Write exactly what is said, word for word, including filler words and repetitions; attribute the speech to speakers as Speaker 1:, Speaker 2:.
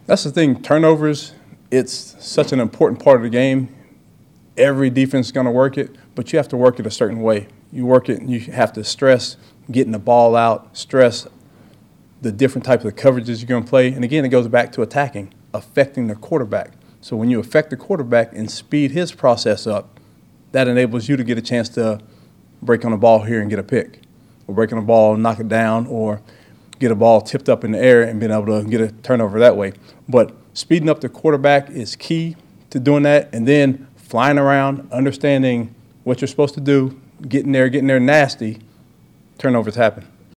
Speaker 1: That's the thing. Turnovers, it's such an important part of the game. Every defense is going to work it, but you have to work it a certain way. You work it, and you have to stress getting the ball out, stress the different types of coverages you're going to play. And again, it goes back to attacking, affecting the quarterback. So when you affect the quarterback and speed his process up, that enables you to get a chance to break on the ball here and get a pick, or break on the ball and knock it down, or get a ball tipped up in the air and being able to get a turnover that way. But speeding up the quarterback is key to doing that, and then flying around, understanding what you're supposed to do, getting there, getting there nasty, turnovers happen.